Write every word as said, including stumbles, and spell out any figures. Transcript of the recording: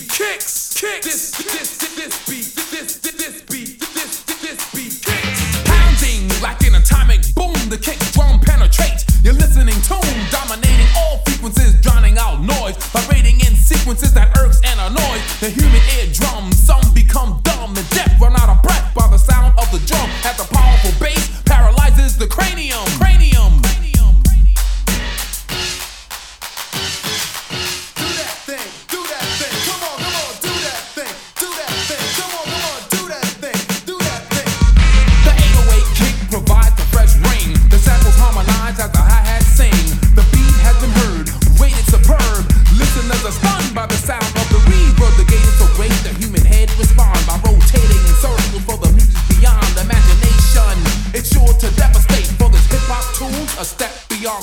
beat kicks, kicks. This, this, this, this beat, this, this, this beat, this, this beat kicks. Pounding like an atomic boom, the kick drum penetrates your listening tune, dominating all frequencies, drowning out noise, vibrating in sequences that irks and annoys the human eardrum. Some become dumb and deaf, run out of breath by the sound of the drum, as the powerful bass paralyzes the cranium. Cranium. Stunned by the sound of the reverb, the gate is so great the human head respond by rotating in circles for the music beyond imagination. It's sure to devastate for this hip hop tunes a step